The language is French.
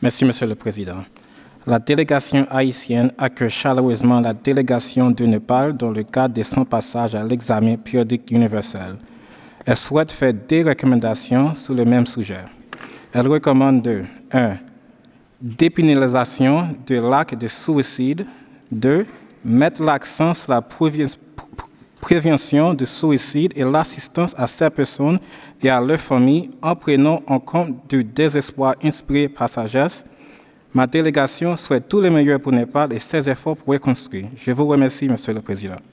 Merci, Monsieur le Président. La délégation haïtienne accueille chaleureusement la délégation du Népal dans le cadre de son passage à l'examen périodique universel. Elle souhaite faire des recommandations sur le même sujet. Elle recommande 1. Dépénalisation de l'acte de suicide. 2. Mettre l'accent sur la prévention du suicide et l'assistance à ces personnes et à leurs familles en prenant en compte du désespoir inspiré par sa geste. Ma délégation souhaite tout le meilleur pour Népal et ses efforts pour reconstruire. Je vous remercie, Monsieur le Président.